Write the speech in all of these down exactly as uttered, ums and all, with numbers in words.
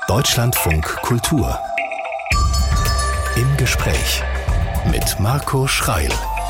Deutschlandfunk Kultur. Im Gespräch mit Marco Schreil.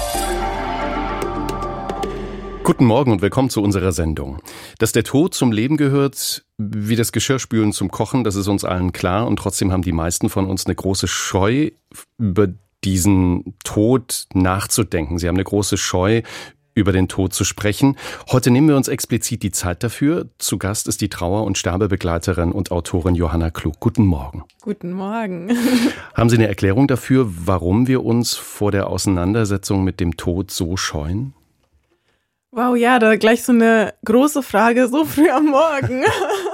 Guten Morgen und willkommen zu unserer Sendung. Dass der Tod zum Leben gehört, wie das Geschirrspülen zum Kochen, das ist uns allen klar. Und trotzdem haben die meisten von uns eine große Scheu, über diesen Tod nachzudenken. Sie haben eine große Scheu, über den Tod zu sprechen. Heute nehmen wir uns explizit die Zeit dafür. Zu Gast ist die Trauer- und Sterbebegleiterin und Autorin Johanna Klug. Guten Morgen. Guten Morgen. Haben Sie eine Erklärung dafür, warum wir uns vor der Auseinandersetzung mit dem Tod so scheuen? Wow, ja, da gleich so eine große Frage, so früh am Morgen.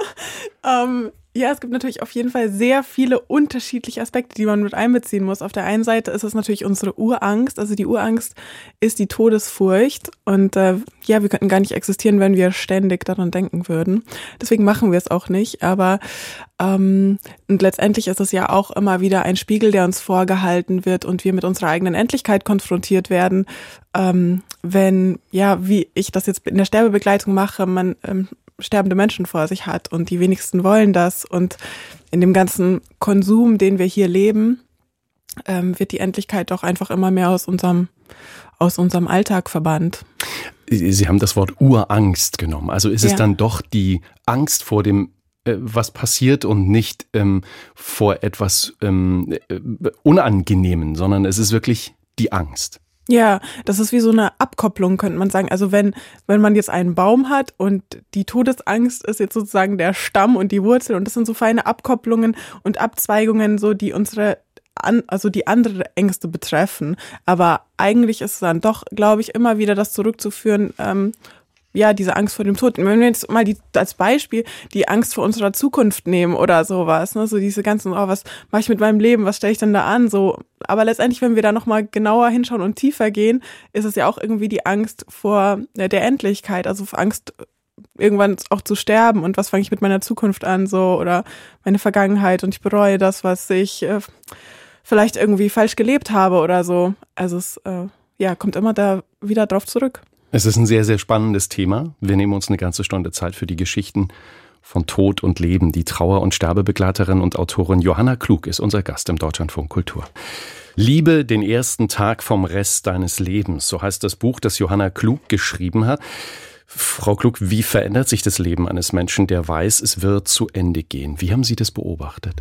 ähm, ja, es gibt natürlich auf jeden Fall sehr viele unterschiedliche Aspekte, die man mit einbeziehen muss. Auf der einen Seite ist es natürlich unsere Urangst. Also die Urangst ist die Todesfurcht. Und äh, ja, wir könnten gar nicht existieren, wenn wir ständig daran denken würden. Deswegen machen wir es auch nicht. Aber ähm, und letztendlich ist es ja auch immer wieder ein Spiegel, der uns vorgehalten wird und wir mit unserer eigenen Endlichkeit konfrontiert werden. Ähm, wenn, ja, wie ich das jetzt in der Sterbebegleitung mache, man ähm, sterbende Menschen vor sich hat und die wenigsten wollen das. Und in dem ganzen Konsum, den wir hier leben, ähm, wird die Endlichkeit doch einfach immer mehr aus unserem, aus unserem Alltag verbannt. Sie haben das Wort Urangst genommen. Also ist es ja dann doch die Angst vor dem, äh, was passiert und nicht ähm, vor etwas ähm, äh, Unangenehmen, sondern es ist wirklich die Angst. Ja, das ist wie so eine Abkopplung, könnte man sagen. Also wenn wenn man jetzt einen Baum hat und die Todesangst ist jetzt sozusagen der Stamm und die Wurzel und das sind so feine Abkopplungen und Abzweigungen, so die unsere, an, also die andere Ängste betreffen. Aber eigentlich ist es dann doch, glaube ich, immer wieder das zurückzuführen, ähm, ja, diese Angst vor dem Tod. Wenn wir jetzt mal die, als Beispiel die Angst vor unserer Zukunft nehmen oder sowas, ne, so diese ganzen, oh, was mache ich mit meinem Leben, was stelle ich denn da an, so. Aber letztendlich, wenn wir da nochmal genauer hinschauen und tiefer gehen, ist es ja auch irgendwie die Angst vor ja, der Endlichkeit, also Angst, irgendwann auch zu sterben und was fange ich mit meiner Zukunft an, so, oder meine Vergangenheit und ich bereue das, was ich äh, vielleicht irgendwie falsch gelebt habe oder so. Also es, äh, ja, kommt immer da wieder drauf zurück. Es ist ein sehr, sehr spannendes Thema. Wir nehmen uns eine ganze Stunde Zeit für die Geschichten von Tod und Leben. Die Trauer- und Sterbebegleiterin und Autorin Johanna Klug ist unser Gast im Deutschlandfunk Kultur. Liebe den ersten Tag vom Rest deines Lebens, so heißt das Buch, das Johanna Klug geschrieben hat. Frau Klug, wie verändert sich das Leben eines Menschen, der weiß, es wird zu Ende gehen? Wie haben Sie das beobachtet?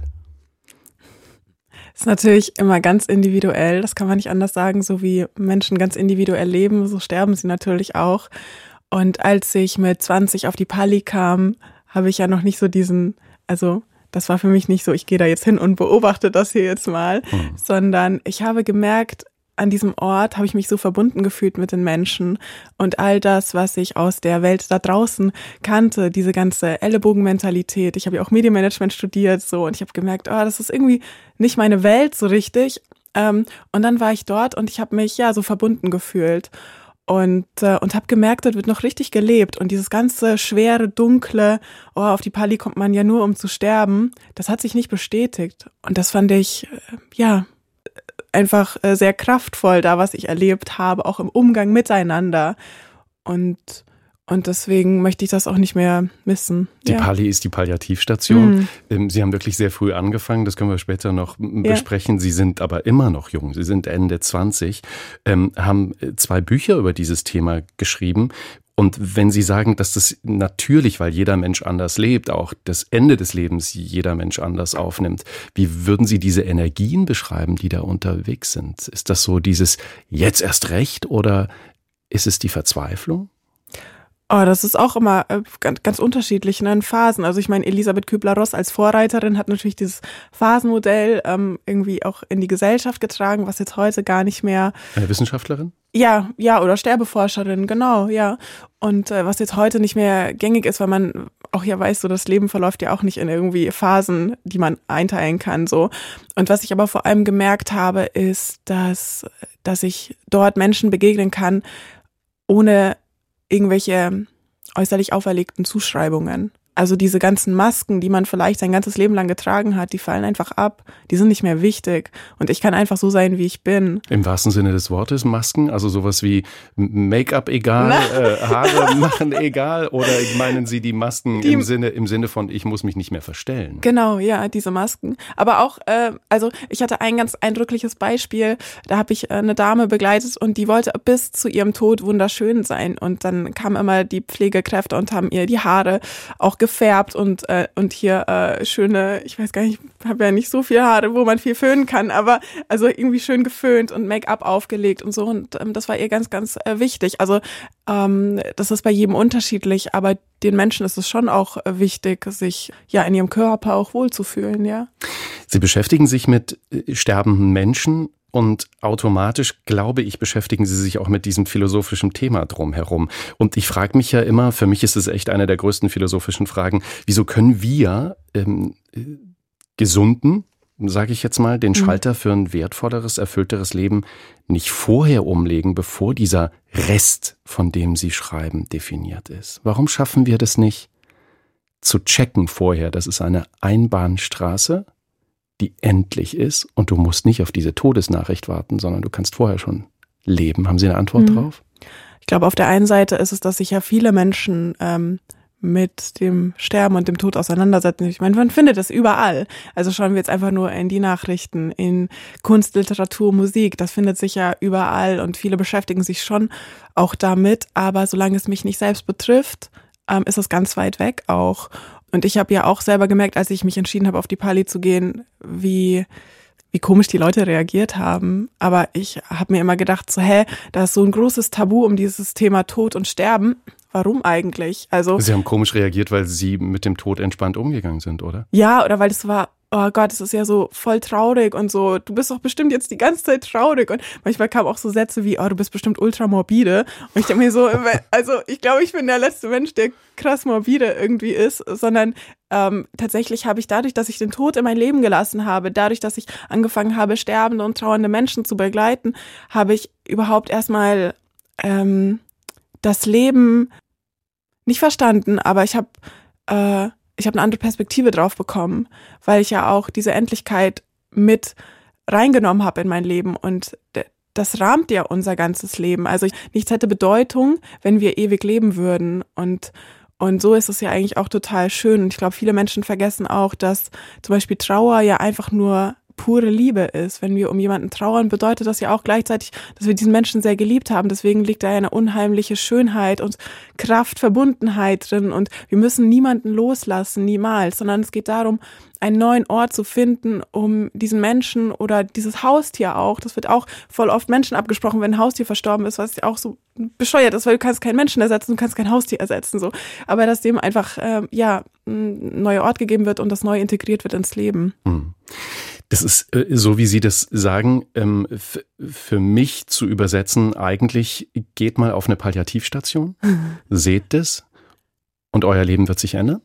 Das ist natürlich immer ganz individuell, das kann man nicht anders sagen, so wie Menschen ganz individuell leben, so sterben sie natürlich auch. Und als ich mit zwanzig auf die Pali kam, habe ich ja noch nicht so diesen, also das war für mich nicht so, ich gehe da jetzt hin und beobachte das hier jetzt mal, mhm. sondern ich habe gemerkt, an diesem Ort habe ich mich so verbunden gefühlt mit den Menschen und all das, was ich aus der Welt da draußen kannte, diese ganze Ellenbogenmentalität. Ich habe ja auch Medienmanagement studiert so und ich habe gemerkt, oh, das ist irgendwie nicht meine Welt so richtig. Und dann war ich dort und ich habe mich ja so verbunden gefühlt und und habe gemerkt, dort wird noch richtig gelebt und dieses ganze schwere, dunkle, oh, auf die Pali kommt man ja nur, um zu sterben, das hat sich nicht bestätigt und das fand ich, ja, einfach sehr kraftvoll da, was ich erlebt habe, auch im Umgang miteinander. Und, und deswegen möchte ich das auch nicht mehr missen. Die ja. Pali ist die Palliativstation. Mhm. Sie haben wirklich sehr früh angefangen, das können wir später noch besprechen. Ja. Sie sind aber immer noch jung, Sie sind Ende zwanzig, ähm, haben zwei Bücher über dieses Thema geschrieben. Und wenn Sie sagen, dass das natürlich, weil jeder Mensch anders lebt, auch das Ende des Lebens jeder Mensch anders aufnimmt, wie würden Sie diese Energien beschreiben, die da unterwegs sind? Ist das so dieses jetzt erst recht oder ist es die Verzweiflung? Oh, das ist auch immer äh, ganz, ganz unterschiedlich, ne, in Phasen. Also ich meine, Elisabeth Kübler-Ross als Vorreiterin hat natürlich dieses Phasenmodell ähm, irgendwie auch in die Gesellschaft getragen, was jetzt heute gar nicht mehr... Eine Wissenschaftlerin? Ja, ja, oder Sterbeforscherin, genau, ja. Und äh, was jetzt heute nicht mehr gängig ist, weil man auch ja weiß, so das Leben verläuft ja auch nicht in irgendwie Phasen, die man einteilen kann, so. Und was ich aber vor allem gemerkt habe, ist, dass, dass ich dort Menschen begegnen kann, ohne irgendwelche äußerlich auferlegten Zuschreibungen. Also diese ganzen Masken, die man vielleicht sein ganzes Leben lang getragen hat, die fallen einfach ab. Die sind nicht mehr wichtig. Und ich kann einfach so sein, wie ich bin. Im wahrsten Sinne des Wortes Masken? Also sowas wie Make-up egal, äh, Haare machen egal? Oder meinen Sie die Masken die, im Sinne im Sinne von, ich muss mich nicht mehr verstellen? Genau, ja, diese Masken. Aber auch, äh, also ich hatte ein ganz eindrückliches Beispiel. Da habe ich äh, eine Dame begleitet und die wollte bis zu ihrem Tod wunderschön sein. Und dann kamen immer die Pflegekräfte und haben ihr die Haare auch gefärbt und äh, und hier äh, schöne, ich weiß gar nicht, ich habe ja nicht so viele Haare, wo man viel föhnen kann, aber also irgendwie schön geföhnt und Make-up aufgelegt und so und ähm, das war ihr ganz, ganz äh, wichtig. Also ähm, das ist bei jedem unterschiedlich, aber den Menschen ist es schon auch äh, wichtig, sich ja in ihrem Körper auch wohlzufühlen, ja. Sie beschäftigen sich mit äh, sterbenden Menschen. Und automatisch, glaube ich, beschäftigen Sie sich auch mit diesem philosophischen Thema drumherum. Und ich frage mich ja immer, für mich ist es echt eine der größten philosophischen Fragen, wieso können wir ähm, Gesunden, sage ich jetzt mal, den Schalter für ein wertvolleres, erfüllteres Leben nicht vorher umlegen, bevor dieser Rest, von dem Sie schreiben, definiert ist? Warum schaffen wir das nicht zu checken vorher? Das ist eine Einbahnstraße, die endlich ist und du musst nicht auf diese Todesnachricht warten, sondern du kannst vorher schon leben. Haben Sie eine Antwort mhm. drauf? Ich glaube, auf der einen Seite ist es, dass sich ja viele Menschen ähm, mit dem Sterben und dem Tod auseinandersetzen. Ich meine, man findet das überall. Also schauen wir jetzt einfach nur in die Nachrichten, in Kunst, Literatur, Musik. Das findet sich ja überall und viele beschäftigen sich schon auch damit. Aber solange es mich nicht selbst betrifft, ähm, ist es ganz weit weg auch. Und ich habe ja auch selber gemerkt, als ich mich entschieden habe, auf die Pali zu gehen, wie wie komisch die Leute reagiert haben. Aber ich habe mir immer gedacht, so hä, da ist so ein großes Tabu um dieses Thema Tod und Sterben. Warum eigentlich? Also Sie haben komisch reagiert, weil Sie mit dem Tod entspannt umgegangen sind, oder? Ja, oder weil es war, oh Gott, es ist ja so voll traurig und so, du bist doch bestimmt jetzt die ganze Zeit traurig. Und manchmal kamen auch so Sätze wie, oh, du bist bestimmt ultra morbide. Und ich denke mir so, also ich glaube, ich bin der letzte Mensch, der krass morbide irgendwie ist, sondern ähm, tatsächlich habe ich dadurch, dass ich den Tod in mein Leben gelassen habe, dadurch, dass ich angefangen habe, sterbende und trauernde Menschen zu begleiten, habe ich überhaupt erstmal ähm, das Leben nicht verstanden, aber ich habe äh, ich habe eine andere Perspektive drauf bekommen, weil ich ja auch diese Endlichkeit mit reingenommen habe in mein Leben und das rahmt ja unser ganzes Leben. Also nichts hätte Bedeutung, wenn wir ewig leben würden und und so ist es ja eigentlich auch total schön. Und ich glaube, viele Menschen vergessen auch, dass zum Beispiel Trauer ja einfach nur pure Liebe ist. Wenn wir um jemanden trauern, bedeutet das ja auch gleichzeitig, dass wir diesen Menschen sehr geliebt haben. Deswegen liegt da eine unheimliche Schönheit und Kraft, Verbundenheit drin. Und wir müssen niemanden loslassen, niemals, sondern es geht darum, einen neuen Ort zu finden, um diesen Menschen oder dieses Haustier auch, das wird auch voll oft Menschen abgesprochen, wenn ein Haustier verstorben ist, was ja auch so bescheuert ist, weil du kannst keinen Menschen ersetzen, du kannst kein Haustier ersetzen, so. Aber dass dem einfach, äh, ja, ein neuer Ort gegeben wird und das neu integriert wird ins Leben. Mhm. Das ist, äh, so wie Sie das sagen, ähm, f- für mich zu übersetzen, eigentlich geht mal auf eine Palliativstation, seht das und euer Leben wird sich ändern?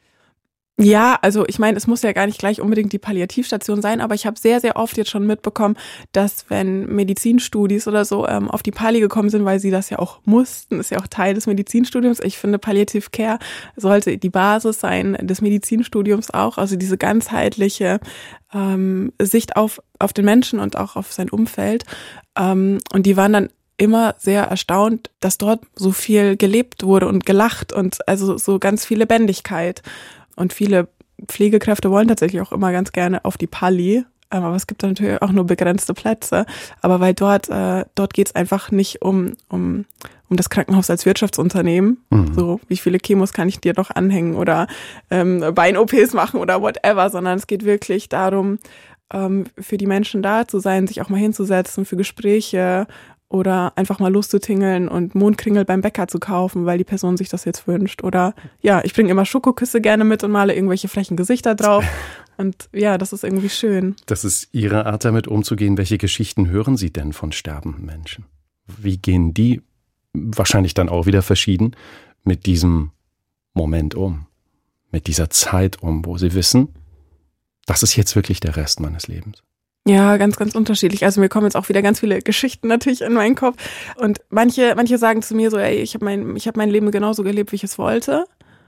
Ja, also ich meine, es muss ja gar nicht gleich unbedingt die Palliativstation sein, aber ich habe sehr, sehr oft jetzt schon mitbekommen, dass wenn Medizinstudis oder so ähm, auf die Pali gekommen sind, weil sie das ja auch mussten, ist ja auch Teil des Medizinstudiums. Ich finde, Palliative Care sollte die Basis sein des Medizinstudiums auch, also diese ganzheitliche ähm, Sicht auf, auf den Menschen und auch auf sein Umfeld. Ähm, und die waren dann immer sehr erstaunt, dass dort so viel gelebt wurde und gelacht und also so ganz viel Lebendigkeit. Und viele Pflegekräfte wollen tatsächlich auch immer ganz gerne auf die Pali, aber es gibt natürlich auch nur begrenzte Plätze. Aber weil dort äh, dort geht es einfach nicht um um um das Krankenhaus als Wirtschaftsunternehmen, mhm. so wie viele Chemos kann ich dir doch anhängen oder ähm, Bein-O Ps machen oder whatever, sondern es geht wirklich darum, ähm, für die Menschen da zu sein, sich auch mal hinzusetzen für Gespräche. Oder einfach mal loszutingeln und Mondkringel beim Bäcker zu kaufen, weil die Person sich das jetzt wünscht. Oder ja, ich bringe immer Schokoküsse gerne mit und male irgendwelche frechen Gesichter drauf. Und ja, das ist irgendwie schön. Das ist Ihre Art, damit umzugehen. Welche Geschichten hören Sie denn von sterbenden Menschen? Wie gehen die, wahrscheinlich dann auch wieder verschieden, mit diesem Moment um? Mit dieser Zeit um, wo sie wissen, das ist jetzt wirklich der Rest meines Lebens? Ja, ganz, ganz unterschiedlich. Also mir kommen jetzt auch wieder ganz viele Geschichten natürlich in meinen Kopf. Und manche, manche sagen zu mir so, ey, ich habe mein, ich habe mein Leben genauso gelebt, wie ich es wollte.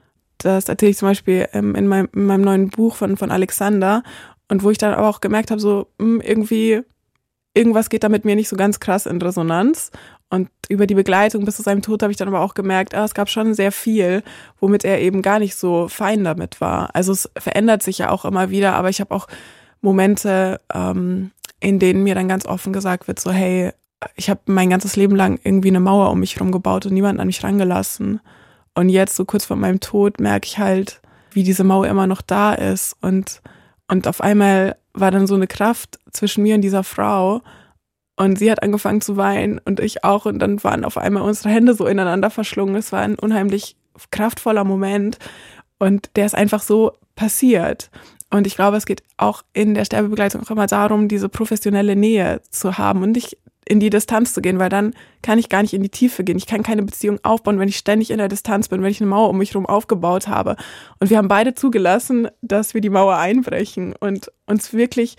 das erzähle ich zum Beispiel ähm, in, meinem, in meinem neuen Buch von, von Alexander. Und wo ich dann aber auch gemerkt habe, so mh, irgendwie, irgendwas geht da mit mir nicht so ganz krass in Resonanz. Und über die Begleitung bis zu seinem Tod habe ich dann aber auch gemerkt, ah, es gab schon sehr viel, womit er eben gar nicht so fein damit war. Also es verändert sich ja auch immer wieder, aber ich habe auch Momente, ähm, in denen mir dann ganz offen gesagt wird, so hey, ich habe mein ganzes Leben lang irgendwie eine Mauer um mich herum gebaut und niemanden an mich rangelassen. Und jetzt, so kurz vor meinem Tod, merke ich halt, wie diese Mauer immer noch da ist. Und, und auf einmal war dann so eine Kraft zwischen mir und dieser Frau. Und sie hat angefangen zu weinen und ich auch. Und dann waren auf einmal unsere Hände so ineinander verschlungen. Es war ein unheimlich kraftvoller Moment. Und der ist einfach so passiert. Und ich glaube, es geht auch in der Sterbebegleitung auch immer darum, diese professionelle Nähe zu haben und nicht in die Distanz zu gehen, weil dann kann ich gar nicht in die Tiefe gehen. Ich kann keine Beziehung aufbauen, wenn ich ständig in der Distanz bin, wenn ich eine Mauer um mich herum aufgebaut habe. Und wir haben beide zugelassen, dass wir die Mauer einbrechen und uns wirklich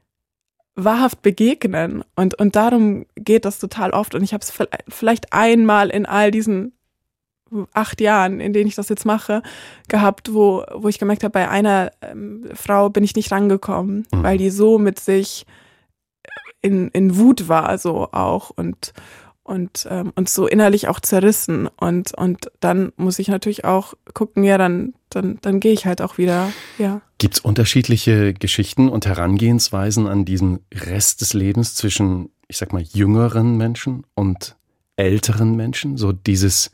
wahrhaft begegnen. Und, und darum geht das total oft. Und ich habe es vielleicht einmal in all diesen acht Jahren, in denen ich das jetzt mache, gehabt, wo, wo ich gemerkt habe, bei einer ähm, Frau bin ich nicht rangekommen, mhm. weil die so mit sich in, in Wut war, so auch und, und, ähm, und so innerlich auch zerrissen. Und, und dann muss ich natürlich auch gucken, ja, dann, dann, dann gehe ich halt auch wieder, ja. Gibt es unterschiedliche Geschichten und Herangehensweisen an diesen Rest des Lebens zwischen, ich sag mal, jüngeren Menschen und älteren Menschen? So dieses,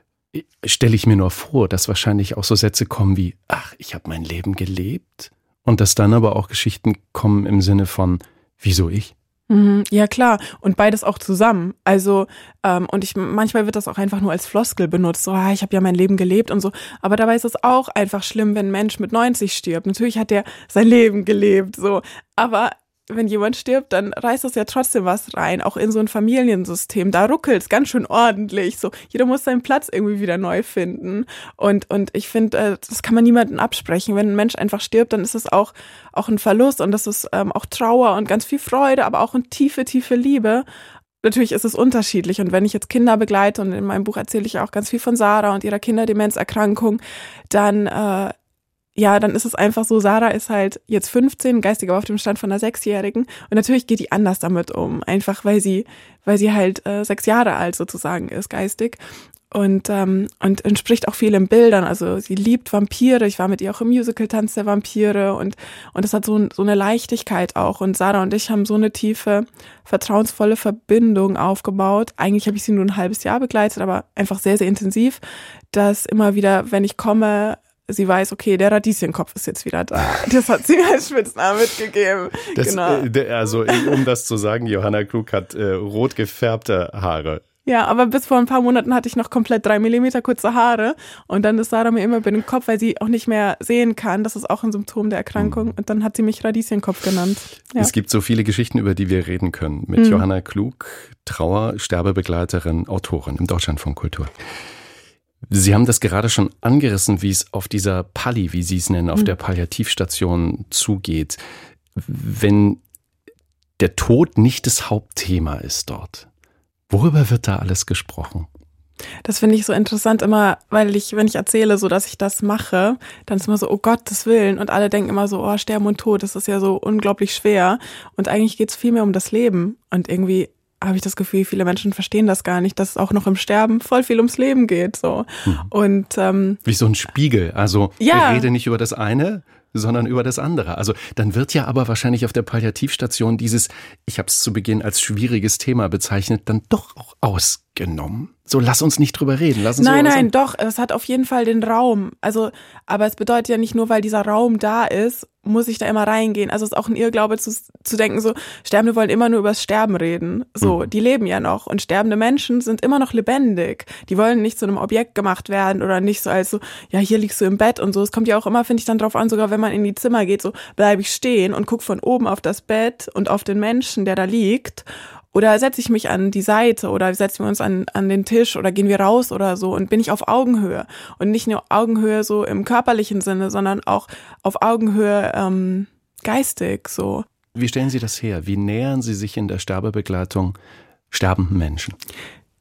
stelle ich mir nur vor, dass wahrscheinlich auch so Sätze kommen wie, ach, ich habe mein Leben gelebt. Und dass dann aber auch Geschichten kommen im Sinne von, wieso ich? Ja, klar. Und beides auch zusammen. Also, ähm, und ich manchmal wird das auch einfach nur als Floskel benutzt. So, ah, ich habe ja mein Leben gelebt und so. Aber dabei ist es auch einfach schlimm, wenn ein Mensch mit neunzig stirbt. Natürlich hat er sein Leben gelebt, so. Aber wenn jemand stirbt, dann reißt das ja trotzdem was rein, auch in so ein Familiensystem. Da ruckelt es ganz schön ordentlich. So, jeder muss seinen Platz irgendwie wieder neu finden. Und und ich finde, das kann man niemandem absprechen. Wenn ein Mensch einfach stirbt, dann ist es auch auch ein Verlust und das ist ähm, auch Trauer und ganz viel Freude, aber auch eine tiefe, tiefe Liebe. Natürlich ist es unterschiedlich. Und wenn ich jetzt Kinder begleite, und in meinem Buch erzähle ich auch ganz viel von Sarah und ihrer Kinderdemenzerkrankung, dann äh, ja, dann ist es einfach so, Sarah ist halt jetzt fünfzehn, geistig aber auf dem Stand von einer Sechsjährigen. Und natürlich geht die anders damit um, einfach weil sie, weil sie halt äh, sechs Jahre alt sozusagen ist, geistig. Und, ähm, und entspricht auch viel in Bildern. Also sie liebt Vampire. Ich war mit ihr auch im Musical Tanz der Vampire und und es hat so, so eine Leichtigkeit auch. Und Sarah und ich haben so eine tiefe, vertrauensvolle Verbindung aufgebaut. Eigentlich habe ich sie nur ein halbes Jahr begleitet, aber einfach sehr, sehr intensiv, dass immer wieder, wenn ich komme, sie weiß, okay, der Radieschenkopf ist jetzt wieder da. Das hat sie mir als Spitznamen mitgegeben. Das, genau. äh, also, um das zu sagen, Johanna Klug hat äh, rot gefärbte Haare. Ja, aber bis vor ein paar Monaten hatte ich noch komplett drei Millimeter kurze Haare. Und dann ist Sarah mir immer über den Kopf, weil sie auch nicht mehr sehen kann. Das ist auch ein Symptom der Erkrankung. Und dann hat sie mich Radieschenkopf genannt. Ja. Es gibt so viele Geschichten, über die wir reden können. Mit mhm. Johanna Klug, Trauer, Sterbebegleiterin, Autorin im Deutschlandfunk Kultur. Sie haben das gerade schon angerissen, wie es auf dieser Palli, wie Sie es nennen, auf mhm. der Palliativstation zugeht. Wenn der Tod nicht das Hauptthema ist dort, worüber wird da alles gesprochen? Das finde ich so interessant immer, weil ich, wenn ich erzähle, so dass ich das mache, dann ist immer so, oh Gottes Willen. Und alle denken immer so, oh, Sterben und Tod, das ist ja so unglaublich schwer. Und eigentlich geht es viel mehr um das Leben. Und irgendwie habe ich das Gefühl, viele Menschen verstehen das gar nicht, dass es auch noch im Sterben voll viel ums Leben geht. So. Mhm. Und ähm, wie so ein Spiegel. Also ja. Ich rede nicht über das eine, sondern über das andere. Also dann wird ja aber wahrscheinlich auf der Palliativstation dieses, ich habe es zu Beginn als schwieriges Thema bezeichnet, dann doch auch ausgenommen. So, lass uns nicht drüber reden. Lass uns nein, nein, doch, es hat auf jeden Fall den Raum. Also, aber es bedeutet ja nicht nur, weil dieser Raum da ist, muss ich da immer reingehen. Also es ist auch ein Irrglaube zu, zu denken, so, Sterbende wollen immer nur über das Sterben reden. So, mhm. die leben ja noch. Und sterbende Menschen sind immer noch lebendig. Die wollen nicht zu einem Objekt gemacht werden oder nicht so als so, ja, hier liegst du im Bett und so. Es kommt ja auch immer, finde ich, dann drauf an, sogar wenn man in die Zimmer geht, so, bleibe ich stehen und guck von oben auf das Bett und auf den Menschen, der da liegt. Oder setze ich mich an die Seite oder setzen wir uns an, an den Tisch oder gehen wir raus oder so und bin ich auf Augenhöhe. Und nicht nur Augenhöhe so im körperlichen Sinne, sondern auch auf Augenhöhe ähm, geistig so. Wie stellen Sie das her? Wie nähern Sie sich in der Sterbebegleitung sterbenden Menschen?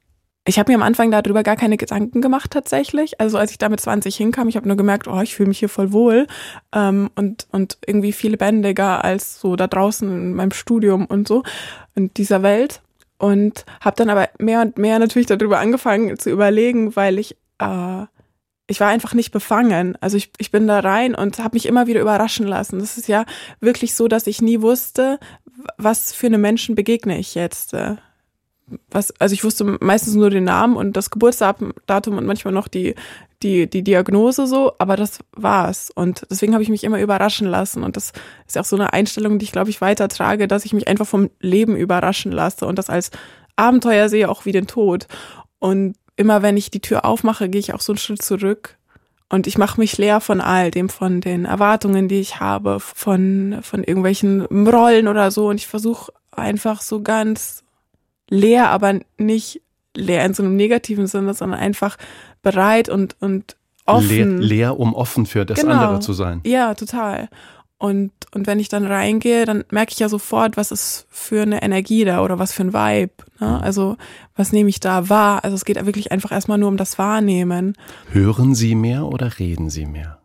Ich habe mir am Anfang darüber gar keine Gedanken gemacht tatsächlich. Also als ich da mit zwanzig hinkam, ich habe nur gemerkt, oh, ich fühle mich hier voll wohl ähm, und und irgendwie viel lebendiger als so da draußen in meinem Studium und so in dieser Welt. Und habe dann aber mehr und mehr natürlich darüber angefangen zu überlegen, weil ich äh, ich war einfach nicht befangen. Also ich ich bin da rein und habe mich immer wieder überraschen lassen. Das ist ja wirklich so, dass ich nie wusste, was für eine Menschen begegne ich jetzt. Äh, Was, also ich wusste meistens nur den Namen und das Geburtsdatum und manchmal noch die, die, die Diagnose so, aber das war's. Und deswegen habe ich mich immer überraschen lassen. Und das ist auch so eine Einstellung, die ich, glaube ich, weitertrage, dass ich mich einfach vom Leben überraschen lasse und das als Abenteuer sehe, auch wie den Tod. Und immer wenn ich die Tür aufmache, gehe ich auch so einen Schritt zurück. Und ich mache mich leer von all dem, von den Erwartungen, die ich habe, von, von irgendwelchen Rollen oder so. Und ich versuche einfach so ganz leer, aber nicht leer in so einem negativen Sinne, sondern einfach bereit und, und offen. Leer, leer, um offen für das genau. andere zu sein. Ja, total. Und, und wenn ich dann reingehe, dann merke ich ja sofort, was ist für eine Energie da oder was für ein Vibe. Ne? Also was nehme ich da wahr? Also es geht wirklich einfach erstmal nur um das Wahrnehmen. Hören Sie mehr oder reden Sie mehr?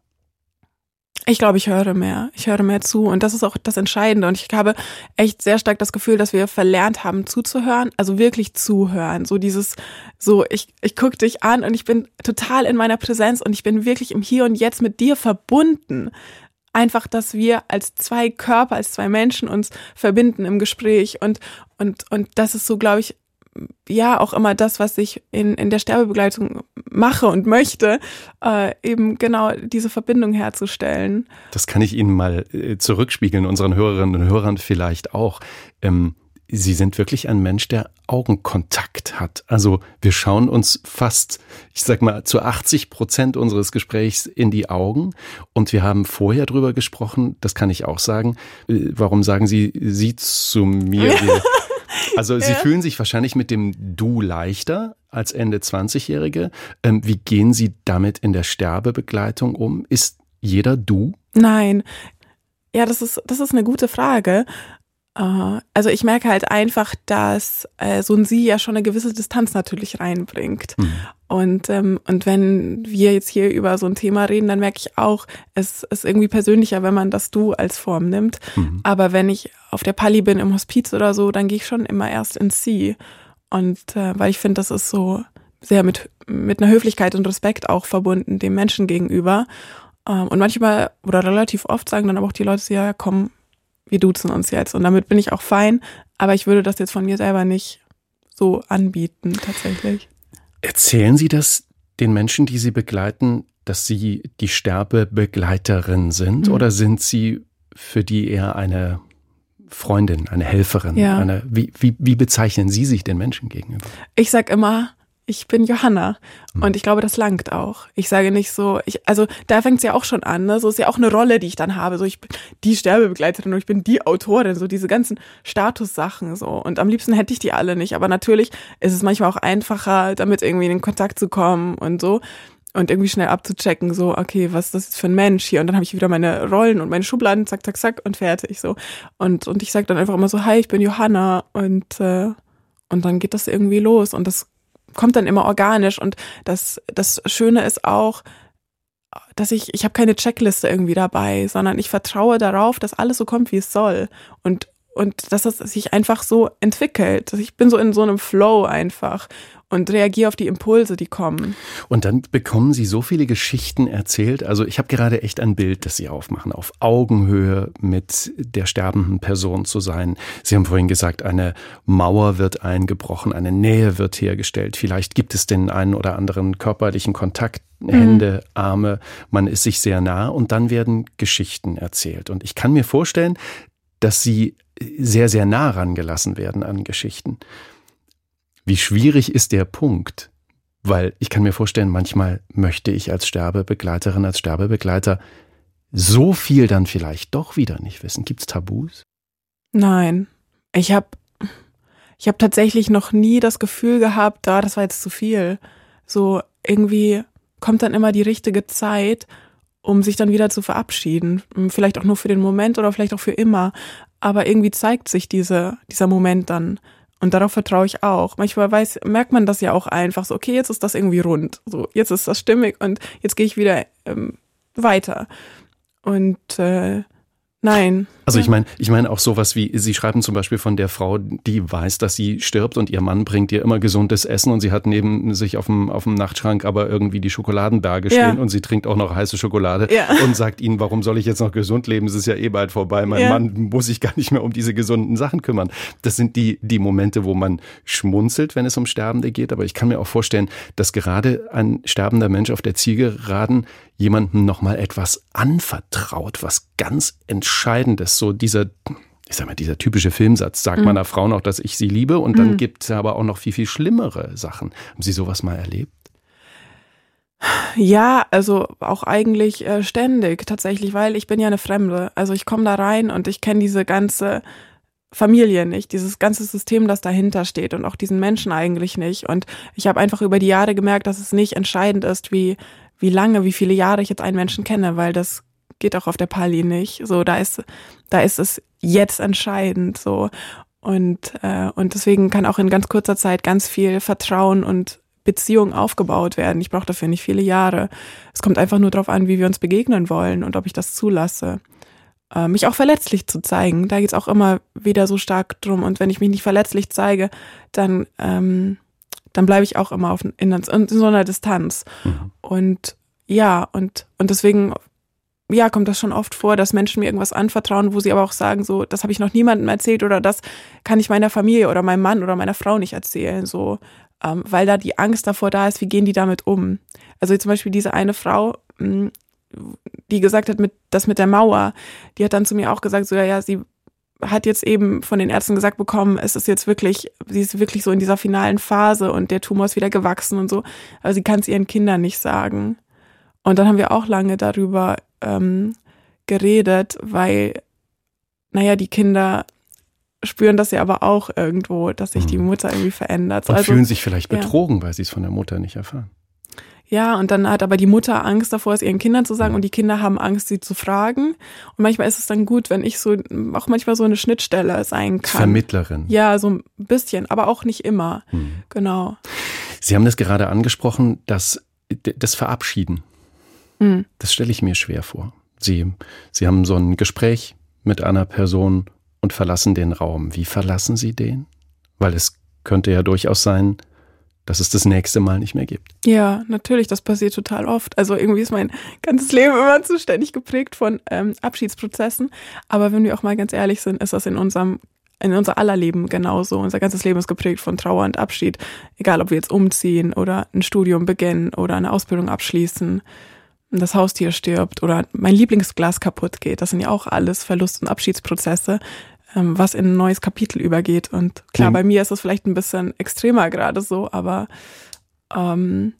Ich glaube, ich höre mehr. Ich höre mehr zu. Und das ist auch das Entscheidende. Und ich habe echt sehr stark das Gefühl, dass wir verlernt haben, zuzuhören. Also wirklich zuhören. So dieses, so ich, ich gucke dich an und ich bin total in meiner Präsenz und ich bin wirklich im Hier und Jetzt mit dir verbunden. Einfach, dass wir als zwei Körper, als zwei Menschen uns verbinden im Gespräch. Und, und, und das ist so, glaube ich, ja, auch immer das, was ich in, in der Sterbebegleitung mache und möchte, äh, eben genau diese Verbindung herzustellen. Das kann ich Ihnen mal äh, zurückspiegeln, unseren Hörerinnen und Hörern vielleicht auch. Ähm, Sie sind wirklich ein Mensch, der Augenkontakt hat. Also wir schauen uns fast, ich sag mal, zu achtzig Prozent unseres Gesprächs in die Augen. Und wir haben vorher drüber gesprochen, das kann ich auch sagen. Äh, warum sagen Sie Sie zu mir? Also Sie ja. fühlen sich wahrscheinlich mit dem Du leichter als Ende zwanzigjährige. Ähm, wie gehen Sie damit in der Sterbebegleitung um? Ist jeder Du? Nein. Ja, das ist, das ist eine gute Frage. Uh, also ich merke halt einfach, dass äh, so ein Sie ja schon eine gewisse Distanz natürlich reinbringt. Mhm. Und ähm, und wenn wir jetzt hier über so ein Thema reden, dann merke ich auch, es ist irgendwie persönlicher, wenn man das Du als Form nimmt. Mhm. Aber wenn ich auf der Pali bin im Hospiz oder so, dann gehe ich schon immer erst ins Sie. Und äh, weil ich finde, das ist so sehr mit mit einer Höflichkeit und Respekt auch verbunden dem Menschen gegenüber. Ähm, und manchmal oder relativ oft sagen dann aber auch die Leute so, ja, komm, wir duzen uns jetzt. Und damit bin ich auch fein. Aber ich würde das jetzt von mir selber nicht so anbieten, tatsächlich. Erzählen Sie das den Menschen, die Sie begleiten, dass Sie die Sterbebegleiterin sind? Mhm. Oder sind Sie für die eher eine Freundin, eine Helferin? Ja. Eine, wie, wie, wie bezeichnen Sie sich den Menschen gegenüber? Ich sag immer, ich bin Johanna. Und ich glaube, das langt auch. Ich sage nicht so, ich, also da fängt es ja auch schon an, ne? So ist ja auch eine Rolle, die ich dann habe. So, ich bin die Sterbebegleiterin und ich bin die Autorin, so diese ganzen Statussachen so. Und am liebsten hätte ich die alle nicht. Aber natürlich ist es manchmal auch einfacher, damit irgendwie in den Kontakt zu kommen und so. Und irgendwie schnell abzuchecken, so, okay, was ist das jetzt für ein Mensch hier? Und dann habe ich wieder meine Rollen und meine Schubladen, zack, zack, zack und fertig so. Und, und ich sage dann einfach immer so, hi, ich bin Johanna. Und, äh, und dann geht das irgendwie los. Und das kommt dann immer organisch und das das Schöne ist auch, dass ich ich habe keine Checkliste irgendwie dabei, sondern ich vertraue darauf, dass alles so kommt, wie es soll und und dass es sich einfach so entwickelt. Ich bin so in so einem Flow einfach und reagiere auf die Impulse, die kommen. Und dann bekommen Sie so viele Geschichten erzählt. Also ich habe gerade echt ein Bild, das Sie aufmachen, auf Augenhöhe mit der sterbenden Person zu sein. Sie haben vorhin gesagt, eine Mauer wird eingebrochen, eine Nähe wird hergestellt. Vielleicht gibt es den einen oder anderen körperlichen Kontakt, Hände, mhm. Arme. Man ist sich sehr nah und dann werden Geschichten erzählt. Und ich kann mir vorstellen, dass Sie sehr, sehr nah rangelassen werden an Geschichten. Wie schwierig ist der Punkt? Weil ich kann mir vorstellen, manchmal möchte ich als Sterbebegleiterin, als Sterbebegleiter so viel dann vielleicht doch wieder nicht wissen. Gibt's Tabus? Nein. Ich habe ich hab tatsächlich noch nie das Gefühl gehabt, da, das war jetzt zu viel. So irgendwie kommt dann immer die richtige Zeit, um sich dann wieder zu verabschieden. Vielleicht auch nur für den Moment oder vielleicht auch für immer. Aber irgendwie zeigt sich diese, dieser Moment dann. Und darauf vertraue ich auch. Manchmal weiß, merkt man das ja auch einfach so, okay, jetzt ist das irgendwie rund. So, jetzt ist das stimmig und jetzt gehe ich wieder ähm, weiter. Und äh, nein. Also ich meine, ich meine auch sowas wie, Sie schreiben zum Beispiel von der Frau, die weiß, dass sie stirbt und ihr Mann bringt ihr immer gesundes Essen und sie hat neben sich auf dem, auf dem Nachtschrank aber irgendwie die Schokoladenberge stehen ja. und sie trinkt auch noch heiße Schokolade ja. und sagt ihnen, warum soll ich jetzt noch gesund leben? Es ist ja eh bald vorbei. Mein ja. Mann muss sich gar nicht mehr um diese gesunden Sachen kümmern. Das sind die, die Momente, wo man schmunzelt, wenn es um Sterbende geht. Aber ich kann mir auch vorstellen, dass gerade ein sterbender Mensch auf der Zielgeraden jemandem nochmal etwas anvertraut, was ganz Entscheidendes. So dieser, ich sag mal, dieser typische Filmsatz, sagt mhm. meiner Frau noch, dass ich sie liebe und dann mhm. gibt es aber auch noch viel, viel schlimmere Sachen. Haben Sie sowas mal erlebt? Ja, also auch eigentlich äh, ständig tatsächlich, weil ich bin ja eine Fremde. Also ich komme da rein und ich kenne diese ganze Familie nicht, dieses ganze System, das dahinter steht und auch diesen Menschen eigentlich nicht. Und ich habe einfach über die Jahre gemerkt, dass es nicht entscheidend ist, wie, wie lange, wie viele Jahre ich jetzt einen Menschen kenne, weil das geht auch auf der Pali nicht. So, da ist, da ist es jetzt entscheidend, so. Und, äh, und deswegen kann auch in ganz kurzer Zeit ganz viel Vertrauen und Beziehung aufgebaut werden. Ich brauche dafür nicht viele Jahre. Es kommt einfach nur darauf an, wie wir uns begegnen wollen und ob ich das zulasse. Äh, mich auch verletzlich zu zeigen, da geht's auch immer wieder so stark drum. Und wenn ich mich nicht verletzlich zeige, dann, ähm, dann bleibe ich auch immer auf, in, in so einer Distanz. Mhm. Und ja, und, und deswegen ja, kommt das schon oft vor, dass Menschen mir irgendwas anvertrauen, wo sie aber auch sagen, so, das habe ich noch niemandem erzählt oder das kann ich meiner Familie oder meinem Mann oder meiner Frau nicht erzählen, so, ähm, weil da die Angst davor da ist, wie gehen die damit um? Also zum Beispiel diese eine Frau, die gesagt hat, mit, das mit der Mauer, die hat dann zu mir auch gesagt, so, ja, ja, sie hat jetzt eben von den Ärzten gesagt bekommen, es ist jetzt wirklich, sie ist wirklich so in dieser finalen Phase und der Tumor ist wieder gewachsen und so, aber sie kann es ihren Kindern nicht sagen. Und dann haben wir auch lange darüber ähm, geredet, weil, naja, die Kinder spüren das ja aber auch irgendwo, dass sich die Mutter irgendwie verändert. Und also, fühlen sich vielleicht betrogen, ja. weil sie es von der Mutter nicht erfahren. Ja, und dann hat aber die Mutter Angst davor, es ihren Kindern zu sagen, mhm. und die Kinder haben Angst, sie zu fragen. Und manchmal ist es dann gut, wenn ich so, auch manchmal so eine Schnittstelle sein kann. Vermittlerin. Ja, so ein bisschen, aber auch nicht immer. Mhm. Genau. Sie haben das gerade angesprochen, dass das Verabschieden. Mhm. Das stelle ich mir schwer vor. Sie, Sie haben so ein Gespräch mit einer Person und verlassen den Raum. Wie verlassen Sie den? Weil es könnte ja durchaus sein, dass es das nächste Mal nicht mehr gibt. Ja, natürlich, das passiert total oft. Also irgendwie ist mein ganzes Leben immer zuständig geprägt von ähm, Abschiedsprozessen. Aber wenn wir auch mal ganz ehrlich sind, ist das in unserem, in unser aller Leben genauso. Unser ganzes Leben ist geprägt von Trauer und Abschied. Egal, ob wir jetzt umziehen oder ein Studium beginnen oder eine Ausbildung abschließen, das Haustier stirbt oder mein Lieblingsglas kaputt geht. Das sind ja auch alles Verlust- und Abschiedsprozesse, was in ein neues Kapitel übergeht. Und klar, mhm. bei mir ist es vielleicht ein bisschen extremer gerade so, aber ähm,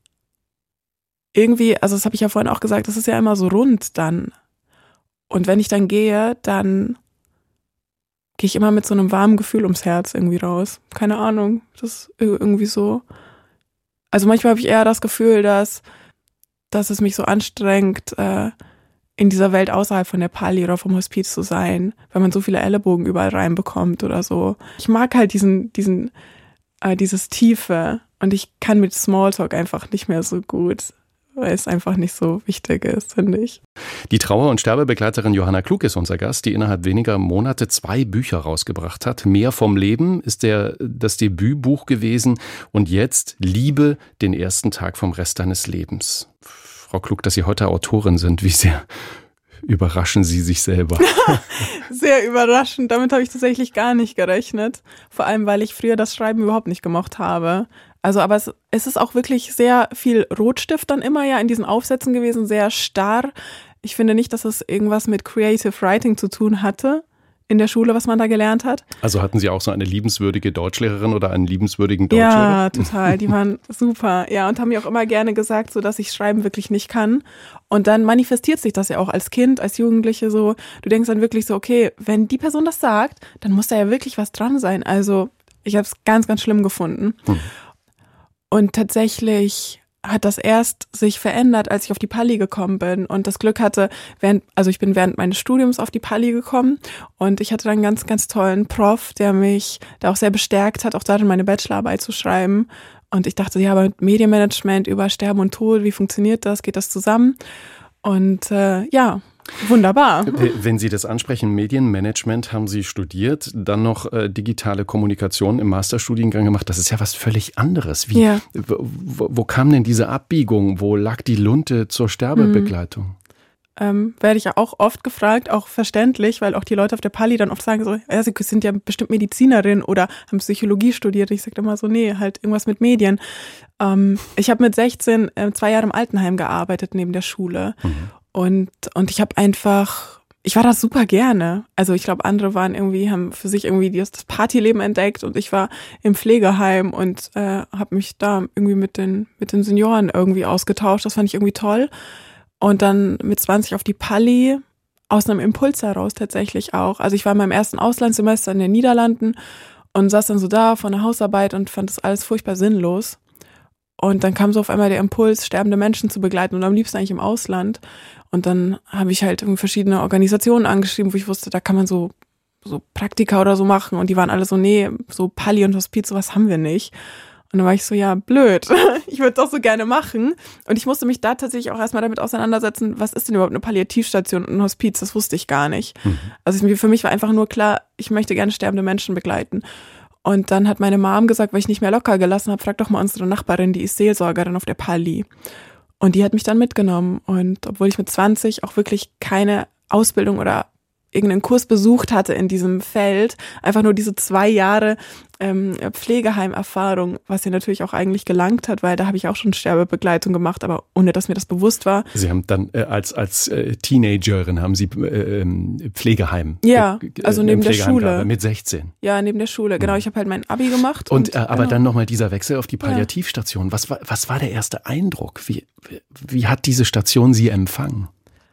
irgendwie, also das habe ich ja vorhin auch gesagt, das ist ja immer so rund dann. Und wenn ich dann gehe, dann gehe ich immer mit so einem warmen Gefühl ums Herz irgendwie raus. Keine Ahnung, das ist irgendwie so. Also manchmal habe ich eher das Gefühl, dass, dass es mich so anstrengt, äh, in dieser Welt außerhalb von der Pali oder vom Hospiz zu sein, weil man so viele Ellenbogen überall reinbekommt oder so. Ich mag halt diesen, diesen, äh, dieses Tiefe und ich kann mit Smalltalk einfach nicht mehr so gut, weil es einfach nicht so wichtig ist, finde ich. Die Trauer- und Sterbebegleiterin Johanna Klug ist unser Gast, die innerhalb weniger Monate zwei Bücher rausgebracht hat. Mehr vom Leben ist der, das Debütbuch gewesen und jetzt Liebe, den ersten Tag vom Rest deines Lebens. Frau Klug, dass Sie heute Autorin sind, wie sehr überraschen Sie sich selber? Sehr überraschend, damit habe ich tatsächlich gar nicht gerechnet. Vor allem, weil ich früher das Schreiben überhaupt nicht gemocht habe. Also, aber es, es ist auch wirklich sehr viel Rotstift dann immer ja in diesen Aufsätzen gewesen, sehr starr. Ich finde nicht, dass es irgendwas mit Creative Writing zu tun hatte in der Schule, was man da gelernt hat. Also hatten Sie auch so eine liebenswürdige Deutschlehrerin oder einen liebenswürdigen Deutschlehrer? Ja, total. Die waren super. Ja, und haben mir auch immer gerne gesagt, so dass ich Schreiben wirklich nicht kann. Und dann manifestiert sich das ja auch als Kind, als Jugendliche so. Du denkst dann wirklich so, okay, wenn die Person das sagt, dann muss da ja wirklich was dran sein. Also ich habe es ganz, ganz schlimm gefunden. Hm. Und tatsächlich hat das erst sich verändert, als ich auf die Pali gekommen bin und das Glück hatte, während, also ich bin während meines Studiums auf die Pali gekommen und ich hatte dann einen ganz, ganz tollen Prof, der mich da auch sehr bestärkt hat, auch darin meine Bachelorarbeit zu schreiben. Und ich dachte, ja, aber mit Medienmanagement über Sterben und Tod, wie funktioniert das? Geht das zusammen? Und äh, ja, wunderbar. Wenn Sie das ansprechen, Medienmanagement haben Sie studiert, dann noch äh, digitale Kommunikation im Masterstudiengang gemacht. Das ist ja was völlig anderes. Wie, ja. wo, wo kam denn diese Abbiegung? Wo lag die Lunte zur Sterbebegleitung? Hm. Ähm, werde ich ja auch oft gefragt, auch verständlich, weil auch die Leute auf der Pali dann oft sagen so, ja, sie sind ja bestimmt Medizinerin oder haben Psychologie studiert. Ich sage immer so, nee, halt irgendwas mit Medien. Ähm, ich habe mit sechzehn äh, zwei Jahre im Altenheim gearbeitet neben der Schule mhm. und und ich habe einfach, ich war das super gerne. Also ich glaube, andere waren irgendwie, haben für sich irgendwie das Partyleben entdeckt und ich war im Pflegeheim und äh, habe mich da irgendwie mit den mit den Senioren irgendwie ausgetauscht. Das fand ich irgendwie toll. Und dann mit zwanzig auf die Pali, aus einem Impuls heraus tatsächlich auch. Also ich war in meinem ersten Auslandssemester in den Niederlanden und saß dann so da vor einer Hausarbeit und fand das alles furchtbar sinnlos. Und dann kam so auf einmal der Impuls, sterbende Menschen zu begleiten und am liebsten eigentlich im Ausland. Und dann habe ich halt irgendwie verschiedene Organisationen angeschrieben, wo ich wusste, da kann man so so Praktika oder so machen. Und die waren alle so, nee, so Pali und Hospiz, sowas haben wir nicht. Und dann war ich so, ja, blöd, ich würde das so gerne machen. Und ich musste mich da tatsächlich auch erstmal damit auseinandersetzen, was ist denn überhaupt eine Palliativstation und ein Hospiz? Das wusste ich gar nicht. Mhm. Also für mich war einfach nur klar, ich möchte gerne sterbende Menschen begleiten. Und dann hat meine Mom gesagt, weil ich nicht mehr locker gelassen habe, frag doch mal unsere Nachbarin, die ist Seelsorgerin auf der Pali. Und die hat mich dann mitgenommen. Und obwohl ich mit zwanzig auch wirklich keine Ausbildung oder irgendeinen Kurs besucht hatte in diesem Feld, einfach nur diese zwei Jahre ähm, Pflegeheimerfahrung, was ja natürlich auch eigentlich gelangt hat, weil da habe ich auch schon Sterbebegleitung gemacht, aber ohne, dass mir das bewusst war. Sie haben dann äh, als als äh, Teenagerin haben Sie äh, Pflegeheim. Ja, äh, also neben der Schule. Gearbeitet, mit sechzehn. Ja, neben der Schule, genau. Ich habe halt mein Abi gemacht. Und, und äh, aber genau. dann nochmal dieser Wechsel auf die Palliativstation. Was war, was war der erste Eindruck? Wie, wie hat diese Station Sie empfangen?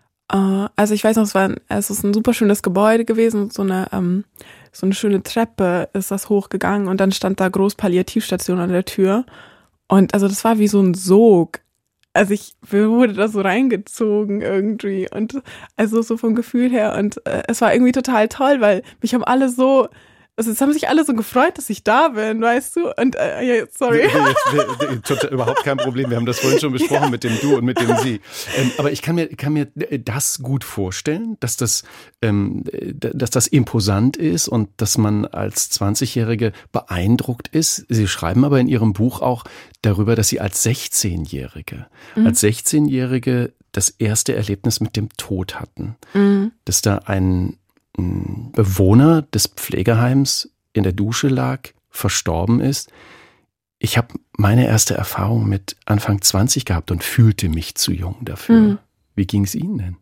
Also ich weiß noch, es war ein, es ist ein super schönes Gebäude gewesen, so eine ähm, so eine schöne Treppe ist das hochgegangen und dann stand da groß Palliativstation an der Tür und also das war wie so ein Sog. Also ich wurde da so reingezogen irgendwie und also so vom Gefühl her und äh, es war irgendwie total toll, weil mich haben alle so Also es haben sich alle so gefreut, dass ich da bin, weißt du? Und äh, ja, sorry. Jetzt, wir, total, überhaupt kein Problem. Wir haben das vorhin schon besprochen ja. mit dem Du und mit dem Sie. Ähm, aber ich kann mir, kann mir das gut vorstellen, dass das, ähm, dass das imposant ist und dass man als zwanzigjährige beeindruckt ist. Sie schreiben aber in Ihrem Buch auch darüber, dass Sie als sechzehnjährige, mhm. als sechzehnjährige das erste Erlebnis mit dem Tod hatten. Mhm. Dass da ein Bewohner des Pflegeheims in der Dusche lag, verstorben ist. Ich habe meine erste Erfahrung mit Anfang zwanzig gehabt und fühlte mich zu jung dafür. Mhm. Wie ging es Ihnen denn?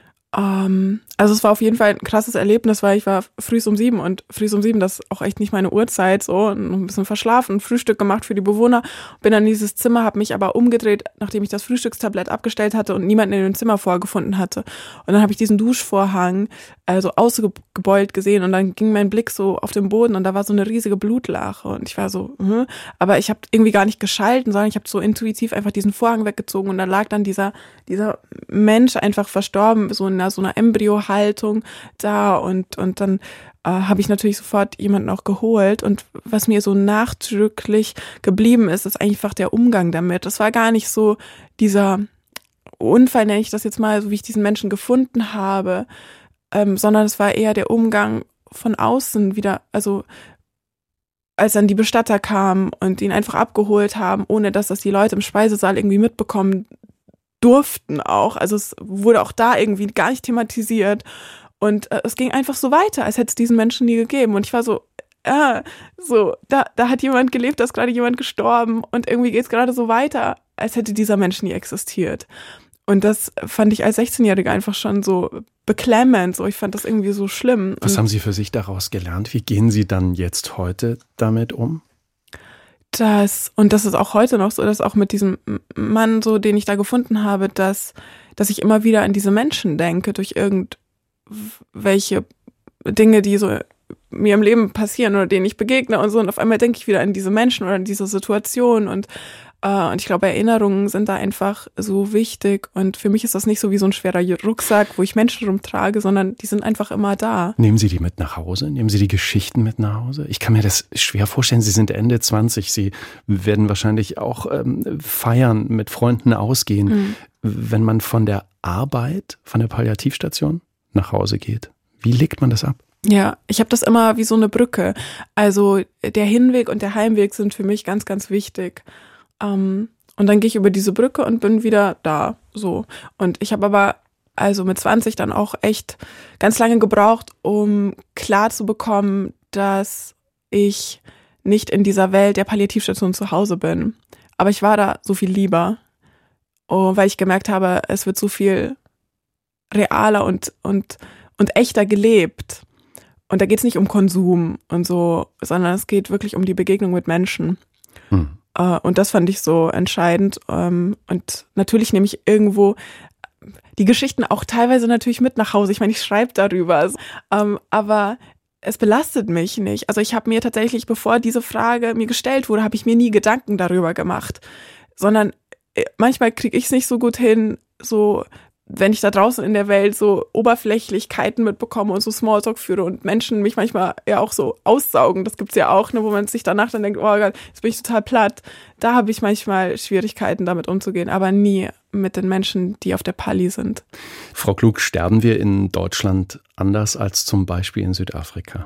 Um, also es war auf jeden Fall ein krasses Erlebnis, weil ich war früh um sieben und früh um sieben, das ist auch echt nicht meine Uhrzeit, so ein bisschen verschlafen, Frühstück gemacht für die Bewohner, bin dann in dieses Zimmer, habe mich aber umgedreht, nachdem ich das Frühstückstablett abgestellt hatte und niemanden in dem Zimmer vorgefunden hatte. Und dann habe ich diesen Duschvorhang also ausgebeult gesehen und dann ging mein Blick so auf den Boden und da war so eine riesige Blutlache und ich war so, hm. aber ich habe irgendwie gar nicht geschalten, sondern ich habe so intuitiv einfach diesen Vorhang weggezogen und da lag dann dieser dieser Mensch einfach verstorben, so in so einer Embryohaltung da und und dann äh, habe ich natürlich sofort jemanden auch geholt und was mir so nachdrücklich geblieben ist, ist einfach der Umgang damit. Das war gar nicht so dieser Unfall, nenne ich das jetzt mal, so wie ich diesen Menschen gefunden habe, ähm, sondern es war eher der Umgang von außen wieder, also als dann die Bestatter kamen und ihn einfach abgeholt haben, ohne dass das die Leute im Speisesaal irgendwie mitbekommen durften auch. Also es wurde auch da irgendwie gar nicht thematisiert und äh, es ging einfach so weiter, als hätte es diesen Menschen nie gegeben und ich war so, äh, so, da, da hat jemand gelebt, da ist gerade jemand gestorben und irgendwie geht es gerade so weiter, als hätte dieser Mensch nie existiert. Und das fand ich als sechzehnjährige einfach schon so beklemmend, so ich fand das irgendwie so schlimm. Was und haben Sie für sich daraus gelernt? Wie gehen Sie dann jetzt heute damit um? Das, und das ist auch heute noch so, dass auch mit diesem Mann, so den ich da gefunden habe, dass, dass ich immer wieder an diese Menschen denke, durch irgendwelche Dinge, die so mir im Leben passieren oder denen ich begegne und so. Und auf einmal denke ich wieder an diese Menschen oder an diese Situation und Und ich glaube, Erinnerungen sind da einfach so wichtig. Und für mich ist das nicht so wie so ein schwerer Rucksack, wo ich Menschen rumtrage, sondern die sind einfach immer da. Nehmen Sie die mit nach Hause? Nehmen Sie die Geschichten mit nach Hause? Ich kann mir das schwer vorstellen. Sie sind Ende zwanzig. Sie werden wahrscheinlich auch ähm, feiern, mit Freunden ausgehen. Mhm. Wenn man von der Arbeit, von der Palliativstation nach Hause geht, wie legt man das ab? Ja, ich habe das immer wie so eine Brücke. Also der Hinweg und der Heimweg sind für mich ganz, ganz wichtig. Um, und dann gehe ich über diese Brücke und bin wieder da, so. Und ich habe aber also mit zwanzig dann auch echt ganz lange gebraucht, um klar zu bekommen, dass ich nicht in dieser Welt der Palliativstation zu Hause bin. Aber ich war da so viel lieber, oh, weil ich gemerkt habe, es wird so viel realer und, und, und echter gelebt. Und da geht es nicht um Konsum und so, sondern es geht wirklich um die Begegnung mit Menschen. Hm. Und das fand ich so entscheidend. Und natürlich nehme ich irgendwo die Geschichten auch teilweise natürlich mit nach Hause. Ich meine, ich schreibe darüber. Aber es belastet mich nicht. Also ich habe mir tatsächlich, bevor diese Frage mir gestellt wurde, habe ich mir nie Gedanken darüber gemacht. Sondern manchmal kriege ich es nicht so gut hin, so wenn ich da draußen in der Welt so Oberflächlichkeiten mitbekomme und so Smalltalk führe und Menschen mich manchmal ja auch so aussaugen, das gibt's ja auch, ne, wo man sich danach dann denkt, oh Gott, jetzt bin ich total platt. Da habe ich manchmal Schwierigkeiten, damit umzugehen, aber nie mit den Menschen, die auf der Palli sind. Frau Klug, sterben wir in Deutschland anders als zum Beispiel in Südafrika?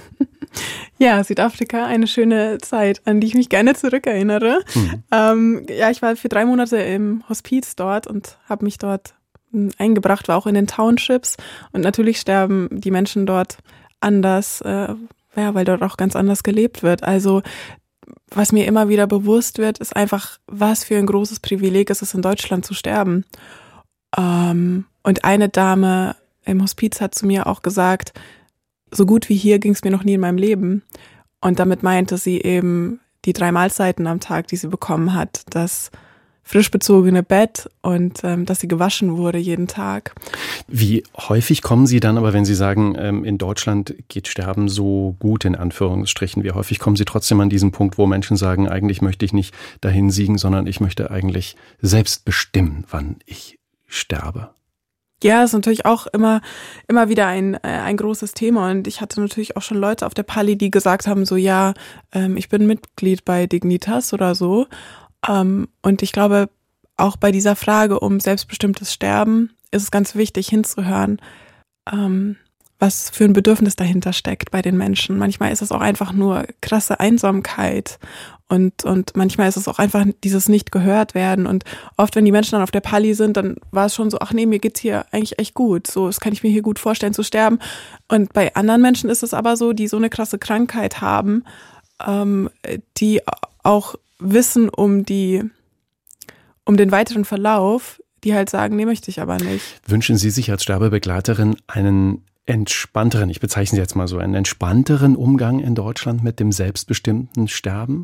Ja, Südafrika, eine schöne Zeit, an die ich mich gerne zurückerinnere. Mhm. Ähm, ja, ich war für drei Monate im Hospiz dort und habe mich dort eingebracht, war auch in den Townships, und natürlich sterben die Menschen dort anders, äh, ja, weil dort auch ganz anders gelebt wird. Also was mir immer wieder bewusst wird, ist einfach, was für ein großes Privileg es ist, in Deutschland zu sterben. Ähm, und eine Dame im Hospiz hat zu mir auch gesagt, so gut wie hier ging es mir noch nie in meinem Leben. Und damit meinte sie eben die drei Mahlzeiten am Tag, die sie bekommen hat, dass frisch bezogene Bett und ähm, dass sie gewaschen wurde jeden Tag. Wie häufig kommen Sie dann, aber wenn Sie sagen, ähm, in Deutschland geht Sterben so gut, in Anführungsstrichen, wie häufig kommen Sie trotzdem an diesen Punkt, wo Menschen sagen, eigentlich möchte ich nicht dahin siegen, sondern ich möchte eigentlich selbst bestimmen, wann ich sterbe? Ja, ist natürlich auch immer immer wieder ein äh, ein großes Thema, und ich hatte natürlich auch schon Leute auf der Palli, die gesagt haben, so ja, ähm, ich bin Mitglied bei Dignitas oder so. Um, und ich glaube, auch bei dieser Frage um selbstbestimmtes Sterben ist es ganz wichtig hinzuhören, um, was für ein Bedürfnis dahinter steckt bei den Menschen. Manchmal ist es auch einfach nur krasse Einsamkeit, und und manchmal ist es auch einfach dieses nicht gehört werden. Und oft, wenn die Menschen dann auf der Palli sind, dann war es schon so, ach nee, mir geht's hier eigentlich echt gut. So, das kann ich mir hier gut vorstellen zu sterben. Und bei anderen Menschen ist es aber so, die so eine krasse Krankheit haben, um, die auch wissen um die, um den weiteren Verlauf, die halt sagen, nee, möchte ich aber nicht. Wünschen Sie sich als Sterbebegleiterin einen entspannteren, ich bezeichne Sie jetzt mal so, einen entspannteren Umgang in Deutschland mit dem selbstbestimmten Sterben?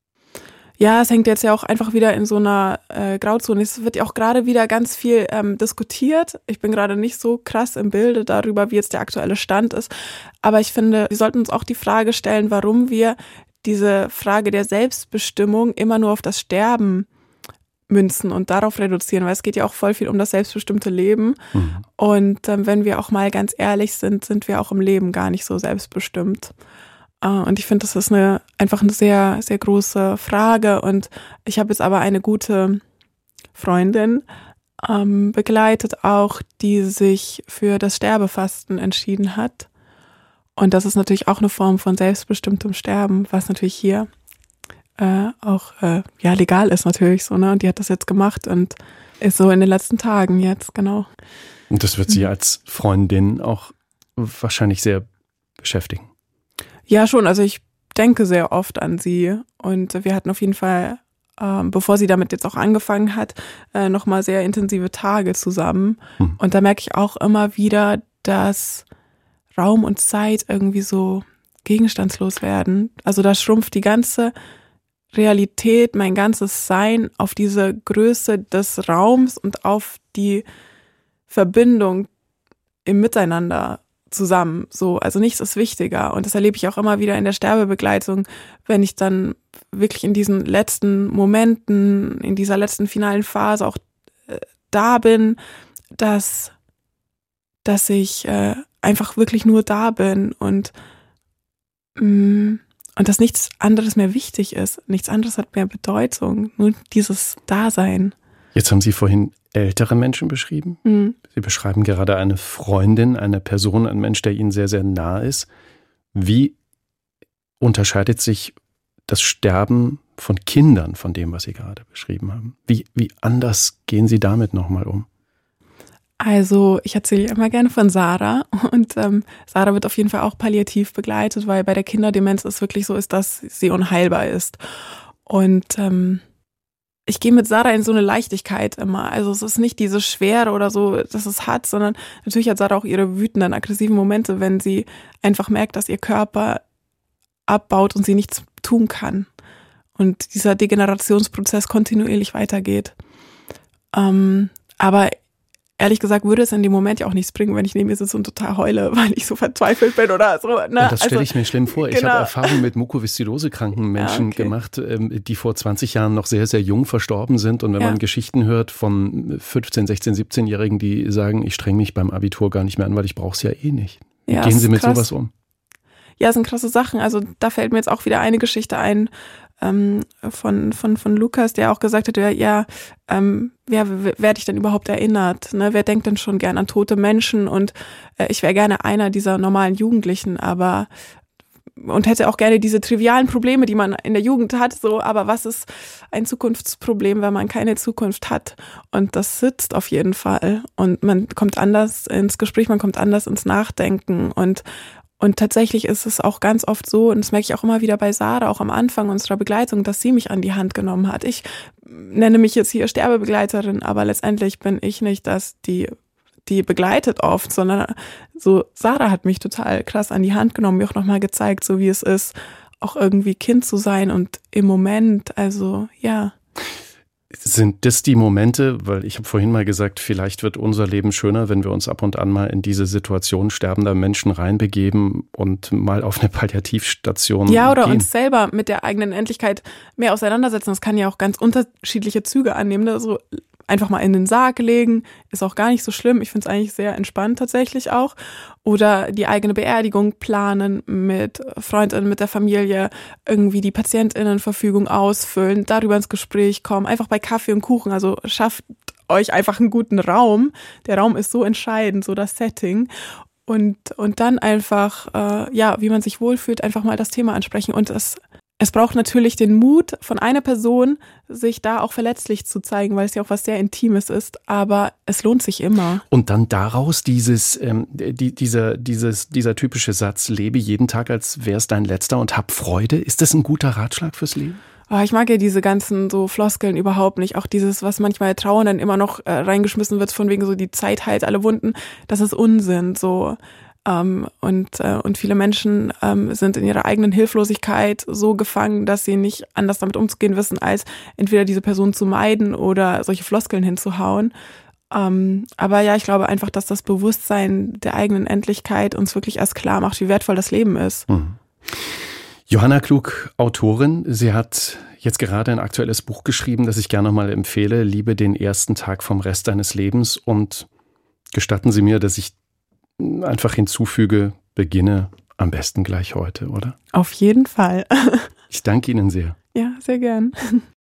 Ja, es hängt jetzt ja auch einfach wieder in so einer äh, Grauzone. Es wird ja auch gerade wieder ganz viel ähm, diskutiert. Ich bin gerade nicht so krass im Bilde darüber, wie jetzt der aktuelle Stand ist. Aber ich finde, wir sollten uns auch die Frage stellen, warum wir diese Frage der Selbstbestimmung immer nur auf das Sterben münzen und darauf reduzieren, weil es geht ja auch voll viel um das selbstbestimmte Leben. Mhm. Und ähm, wenn wir auch mal ganz ehrlich sind, sind wir auch im Leben gar nicht so selbstbestimmt. Äh, und ich finde, das ist eine einfach eine sehr, sehr große Frage. Und ich habe jetzt aber eine gute Freundin ähm, begleitet auch, die sich für das Sterbefasten entschieden hat. Und das ist natürlich auch eine Form von selbstbestimmtem Sterben, was natürlich hier äh, auch äh, ja legal ist natürlich so, ne? Und die hat das jetzt gemacht und ist so in den letzten Tagen jetzt, genau. Und das wird Sie als Freundin auch wahrscheinlich sehr beschäftigen. Ja, schon. Also ich denke sehr oft an sie, und wir hatten auf jeden Fall, äh, bevor sie damit jetzt auch angefangen hat, äh, nochmal sehr intensive Tage zusammen. Hm. Und da merke ich auch immer wieder, dass Raum und Zeit irgendwie so gegenstandslos werden. Also da schrumpft die ganze Realität, mein ganzes Sein auf diese Größe des Raums und auf die Verbindung im Miteinander zusammen. So, also nichts ist wichtiger. Und das erlebe ich auch immer wieder in der Sterbebegleitung, wenn ich dann wirklich in diesen letzten Momenten, in dieser letzten finalen Phase auch äh, da bin, dass, dass ich äh, einfach wirklich nur da bin und mh, und dass nichts anderes mehr wichtig ist. Nichts anderes hat mehr Bedeutung. Nur dieses Dasein. Jetzt haben Sie vorhin ältere Menschen beschrieben. Mhm. Sie beschreiben gerade eine Freundin, eine Person, ein Mensch, der Ihnen sehr, sehr nah ist. Wie unterscheidet sich das Sterben von Kindern von dem, was Sie gerade beschrieben haben? Wie, wie anders gehen Sie damit nochmal um? Also ich erzähle immer gerne von Sarah und ähm, Sarah wird auf jeden Fall auch palliativ begleitet, weil bei der Kinderdemenz es wirklich so ist, dass sie unheilbar ist. Und ähm, ich gehe mit Sarah in so eine Leichtigkeit immer. Also es ist nicht diese Schwere oder so, dass es hat, sondern natürlich hat Sarah auch ihre wütenden, aggressiven Momente, wenn sie einfach merkt, dass ihr Körper abbaut und sie nichts tun kann. Und dieser Degenerationsprozess kontinuierlich weitergeht. Ähm, aber ehrlich gesagt würde es in dem Moment ja auch nichts bringen, wenn ich neben ihr sitze und total heule, weil ich so verzweifelt bin oder so. Ne? Und das stelle also, ich mir schlimm vor. Genau. Ich habe Erfahrungen mit Mukoviszidose-kranken Menschen ja, okay. gemacht, die vor zwanzig Jahren noch sehr, sehr jung verstorben sind. Und wenn ja. man Geschichten hört von fünfzehn-, sechzehn-, siebzehn-Jährigen, die sagen, ich streng mich beim Abitur gar nicht mehr an, weil ich brauche es ja eh nicht. Wie ja, gehen Sie mit krass. sowas um? Ja, es sind krasse Sachen. Also da fällt mir jetzt auch wieder eine Geschichte ein, Ähm, von, von, von Lukas, der auch gesagt hat, ja, ja ähm, wer werde ich denn überhaupt erinnert? Ne? Wer denkt denn schon gern an tote Menschen? Und äh, ich wäre gerne einer dieser normalen Jugendlichen, aber und hätte auch gerne diese trivialen Probleme, die man in der Jugend hat, so, aber was ist ein Zukunftsproblem, wenn man keine Zukunft hat? Und das sitzt auf jeden Fall. Und man kommt anders ins Gespräch, man kommt anders ins Nachdenken und Und tatsächlich ist es auch ganz oft so, und das merke ich auch immer wieder bei Sarah, auch am Anfang unserer Begleitung, dass sie mich an die Hand genommen hat. Ich nenne mich jetzt hier Sterbebegleiterin, aber letztendlich bin ich nicht das, die, die begleitet oft, sondern so Sarah hat mich total krass an die Hand genommen, mir auch nochmal gezeigt, so wie es ist, auch irgendwie Kind zu sein und im Moment, also ja. Sind das die Momente, weil ich habe vorhin mal gesagt, vielleicht wird unser Leben schöner, wenn wir uns ab und an mal in diese Situation sterbender Menschen reinbegeben und mal auf eine Palliativstation gehen. Ja, oder gehen. Uns selber mit der eigenen Endlichkeit mehr auseinandersetzen. Das kann ja auch ganz unterschiedliche Züge annehmen. Ne? So einfach mal in den Sarg legen, ist auch gar nicht so schlimm. Ich finde es eigentlich sehr entspannt tatsächlich auch. Oder die eigene Beerdigung planen mit FreundInnen, mit der Familie, irgendwie die PatientInnenverfügung ausfüllen, darüber ins Gespräch kommen, einfach bei Kaffee und Kuchen. Also schafft euch einfach einen guten Raum. Der Raum ist so entscheidend, so das Setting. Und, und dann einfach, äh, ja, wie man sich wohlfühlt, einfach mal das Thema ansprechen. Und es Es braucht natürlich den Mut von einer Person, sich da auch verletzlich zu zeigen, weil es ja auch was sehr Intimes ist, aber es lohnt sich immer. Und dann daraus dieses, ähm, die, dieser, dieses, dieser typische Satz, lebe jeden Tag, als wäre es dein letzter und hab Freude. Ist das ein guter Ratschlag fürs Leben? Oh, ich mag ja diese ganzen so Floskeln überhaupt nicht. Auch dieses, was manchmal Trauern dann immer noch äh, reingeschmissen wird, von wegen so die Zeit heilt alle Wunden. Das ist Unsinn, so. Ähm, und, äh, und viele Menschen ähm, sind in ihrer eigenen Hilflosigkeit so gefangen, dass sie nicht anders damit umzugehen wissen, als entweder diese Person zu meiden oder solche Floskeln hinzuhauen. Ähm, aber ja, ich glaube einfach, dass das Bewusstsein der eigenen Endlichkeit uns wirklich erst klar macht, wie wertvoll das Leben ist. Mhm. Johanna Klug, Autorin, sie hat jetzt gerade ein aktuelles Buch geschrieben, das ich gerne nochmal empfehle, Liebe den ersten Tag vom Rest deines Lebens. Und gestatten Sie mir, dass ich einfach hinzufüge, beginne am besten gleich heute, oder? Auf jeden Fall. Ich danke Ihnen sehr. Ja, sehr gern.